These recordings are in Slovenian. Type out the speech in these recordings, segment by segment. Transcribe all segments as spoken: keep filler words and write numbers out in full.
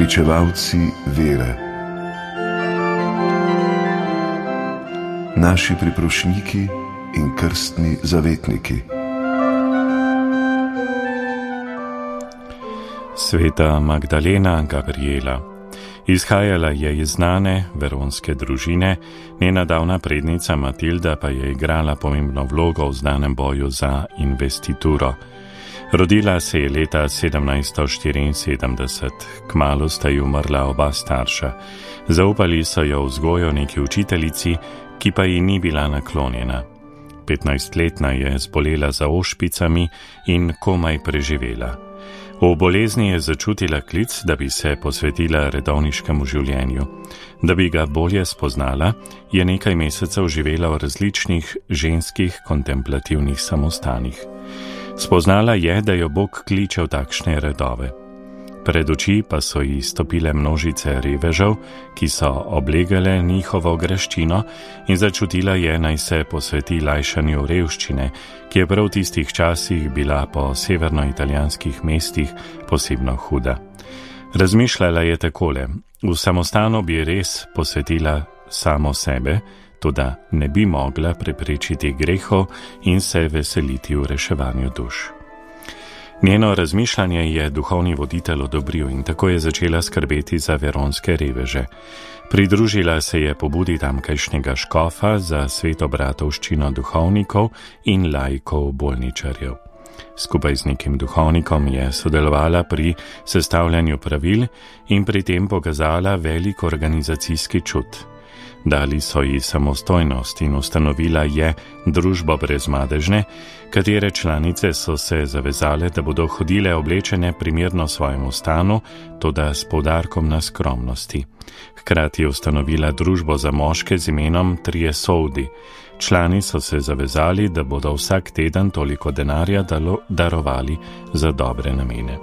pričevalci vere, naši priprošniki in krstni zavetniki. Sveta Magdalena Gabriela. Izhajala je iz znane veronske družine, njena davna prednica Matilda pa je igrala pomembno vlogo v znanem boju za investituro. Rodila se je leta sedemnajststo štiriinsedemdeset, kmalu sta ji umrla oba starša. Zaupali so jo vzgojo neki učiteljici, ki pa ji ni bila naklonjena. petnajstletna je zbolela za ošpicami in komaj preživela. V bolezni je začutila klic, da bi se posvetila redovniškemu življenju. Da bi ga bolje spoznala, je nekaj mesecev živela v različnih ženskih kontemplativnih samostanih. Spoznala je, da jo Bog kliče v takšne redove. Pred oči pa so ji stopile množice revežev, ki so oblegale njihovo greščino, in začutila je, naj se posveti lajšanju revščine, ki je prav v tistih časih bila po severnoitalijanskih mestih posebno huda. Razmišljala je takole: v samostanu bi res posvetila samo sebe, toda ne bi mogla preprečiti grehov in se veseliti v reševanju duš. Njeno razmišljanje je duhovni voditelj odobril in tako je začela skrbeti za veronske reveže. Pridružila se je pobudi tamkajšnjega škofa za svetobratovščino duhovnikov in laikov bolničarjev. Skupaj z nekim duhovnikom je sodelovala pri sestavljanju pravil in pri tem pokazala velik organizacijski čut. Dali so ji samostojnost in ustanovila je družbo brezmadežne, katere članice so se zavezale, da bodo hodile oblečene primerno svojemu stanu, toda s poudarkom na skromnosti. Hkrati je ustanovila družbo za moške z imenom Trije soldi. Člani so se zavezali, da bodo vsak teden toliko denarja darovali za dobre namene.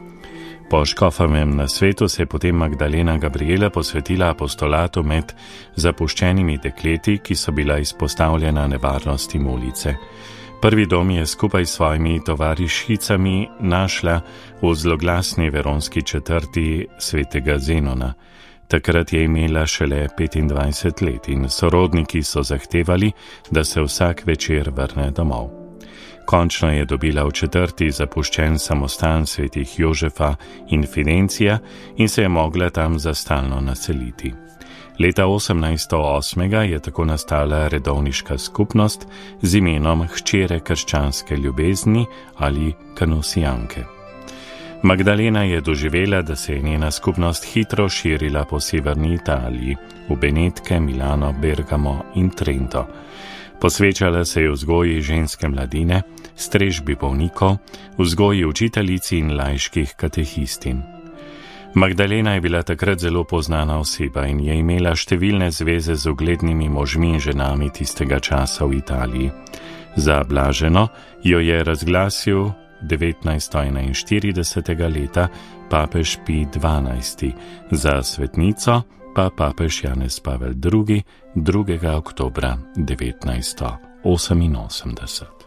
Po škofovem nasvetu se je potem Magdalena Gabriela posvetila apostolatu med zapuščenimi dekleti, ki so bila izpostavljena nevarnostim ulice. Prvi dom je skupaj s svojimi tovarišicami našla v zloglasni veronski četrti svetega Zenona. Takrat je imela šele petindvajset let in sorodniki so zahtevali, da se vsak večer vrne domov. Končno je dobila v četrti zapuščen samostan svetih Jožefa in Fidencija in se je mogla tam zastalno naseliti. Leta osemnajststo osem je tako nastala redovniška skupnost z imenom Hčere krščanske ljubezni ali Kanusijanke. Magdalena je doživela, da se je njena skupnost hitro širila po severni Italiji, v Benetke, Milano, Bergamo in Trento. Posvečala se je vzgoji ženske mladine, strežbi bolnikov, vzgoji učiteljici in laiških katehistin. Magdalena je bila takrat zelo poznana oseba in je imela številne zveze z uglednimi možmi in ženami tistega časa v Italiji. Za blaženo jo je razglasil devetnajststo enainštiridesetega leta papež Pij dvanajsti, za svetnico pa papež Janez Pavel drugi drugega oktobra devetnajststo oseminosemdeset.